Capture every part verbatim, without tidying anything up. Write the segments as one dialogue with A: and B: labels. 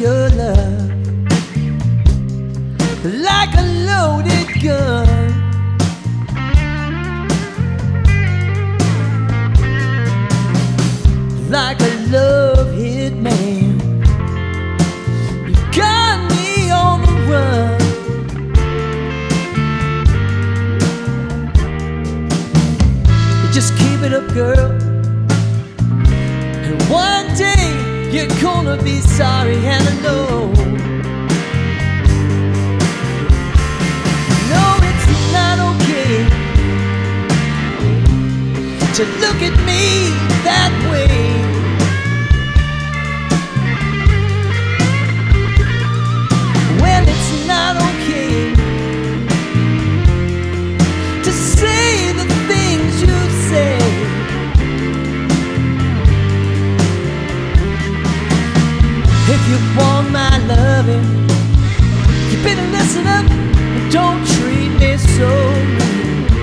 A: your love like a loaded gun. Like a love-hit man, you got me on the run. Just keep it up, girl, and one day you're gonna be sorry and alone. No, it's not okay to look at me that way. Well, it's not okay to say the things you say. If you want my loving, you better listen up and don't treat me so mean.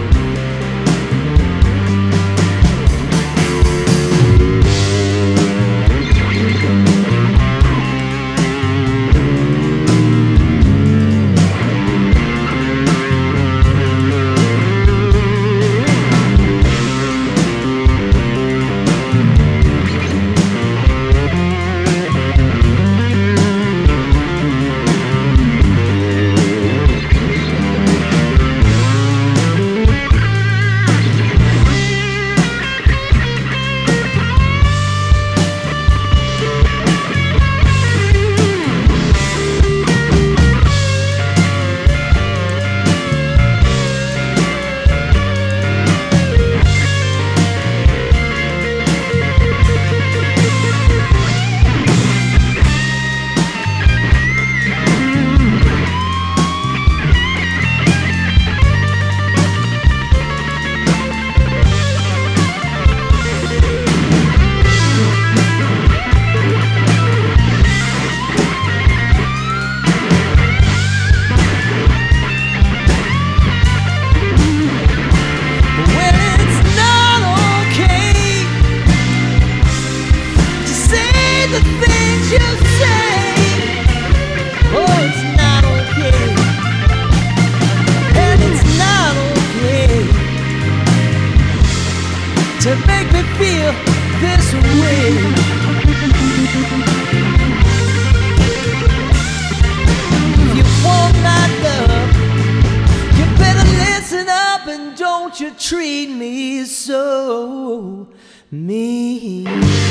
A: To make me feel this way. If you want my love, you better listen up and don't you treat me so mean.